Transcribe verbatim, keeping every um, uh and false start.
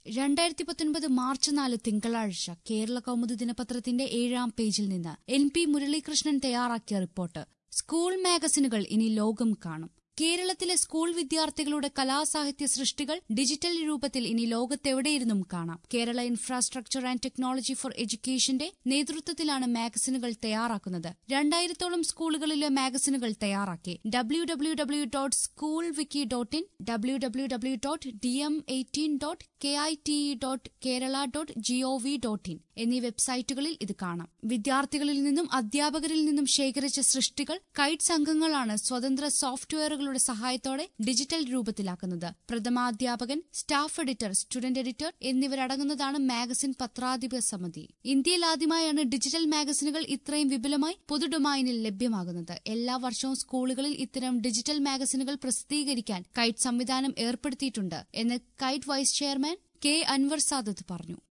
രണ്ടായിരത്തി പത്തൊൻപത് മാർച്ച് നാല് തിങ്കളാഴ്ച കേരള കൗമുദി ദിനപത്രത്തിന്റെ ഏഴാം പേജിൽ നിന്ന് എൻ പി മുരളീകൃഷ്ണൻ തയ്യാറാക്കിയ റിപ്പോർട്ട്. സ്കൂൾ മാഗസിനുകൾ ഇനി ലോകം കാണും. കേരളത്തിലെ സ്കൂൾ വിദ്യാർത്ഥികളുടെ കലാസാഹിത്യ സൃഷ്ടികൾ ഡിജിറ്റൽ രൂപത്തിൽ ഇനി ലോകത്തെവിടെയിരുന്നും കാണാം. Kerala infrastructure and technology for എഡ്യൂക്കേഷന്റെ നേതൃത്വത്തിലാണ് മാഗസിനുകൾ തയ്യാറാക്കുന്നത്. രണ്ടായിരത്തോളം സ്കൂളുകളിലെ മാഗസിനുകൾ തയ്യാറാക്കി. W W W dot school wiki dot in, W W W dot D M eighteen dot K I T E dot Kerala dot G O V dot in എന്നീ വെബ്സൈറ്റുകളിൽ ഇത് കാണാം. വിദ്യാർത്ഥികളിൽ നിന്നും അധ്യാപകരിൽ നിന്നും ശേഖരിച്ച സൃഷ്ടികൾ കൈറ്റ് സംഘങ്ങളാണ് സ്വതന്ത്ര സോഫ്റ്റ്വെയറുകളുടെ സഹായത്തോടെ ഡിജിറ്റൽ രൂപത്തിലാക്കുന്നത്. പ്രഥമാധ്യാപകൻ, സ്റ്റാഫ് എഡിറ്റർ, സ്റ്റുഡന്റ് എഡിറ്റർ എന്നിവരടങ്ങുന്നതാണ് മാഗസിൻ പത്രാധിപ സമിതി. ഇന്ത്യയിൽ ആദ്യമായാണ് ഡിജിറ്റൽ മാഗസിനുകൾ ഇത്രയും വിപുലമായി പൊതു ഡൊമൈനിൽ ലഭ്യമാകുന്നത്. എല്ലാ വർഷവും സ്കൂളുകളിൽ ഇത്തരം ഡിജിറ്റൽ മാഗസിനുകൾ പ്രസിദ്ധീകരിക്കാൻ കൈറ്റ് സംവിധാനം ഏർപ്പെടുത്തിയിട്ടുണ്ട് എന്ന് KITE vice chairman K Anvar Sadath പറഞ്ഞു.